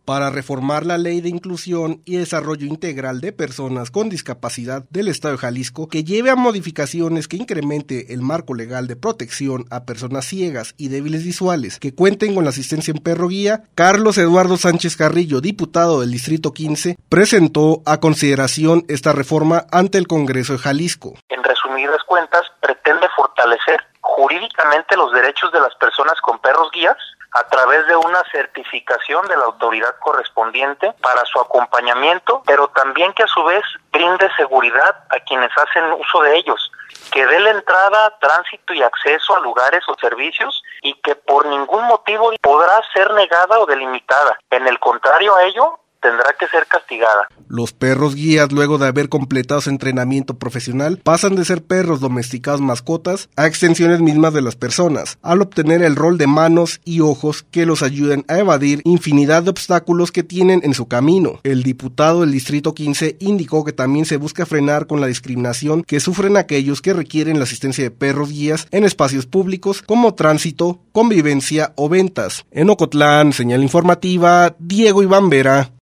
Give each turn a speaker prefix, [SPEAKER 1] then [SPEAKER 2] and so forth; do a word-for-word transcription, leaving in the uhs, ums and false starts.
[SPEAKER 1] para reformar la Ley de Inclusión y Desarrollo Integral de Personas con Discapacidad del Estado de Jalisco, que lleve a modificaciones que incremente el marco legal de protección a personas ciegas y débiles visuales que cuenten con la asistencia en perro guía, Carlos Eduardo Sánchez Carrillo, diputado del Distrito quince, presentó a consideración esta reforma ante el Congreso de Jalisco.
[SPEAKER 2] En resumidas cuentas, pretende fortalecer jurídicamente los derechos de las personas con perros guías a través de una certificación de la autoridad correspondiente para su acompañamiento, pero también que a su vez brinde seguridad a quienes hacen uso de ellos, que dé la entrada, tránsito y acceso a lugares o servicios y que por ningún motivo podrá ser negada o delimitada. En el contrario a ello, tendrá que ser castigada.
[SPEAKER 1] Los perros guías, luego de haber completado su entrenamiento profesional, pasan de ser perros domesticados mascotas a extensiones mismas de las personas, al obtener el rol de manos y ojos que los ayuden a evadir infinidad de obstáculos que tienen en su camino. El diputado del Distrito quince indicó que también se busca frenar con la discriminación que sufren aquellos que requieren la asistencia de perros guías en espacios públicos como tránsito, convivencia o ventas. En Ocotlán, señal informativa, Diego Iván Vera.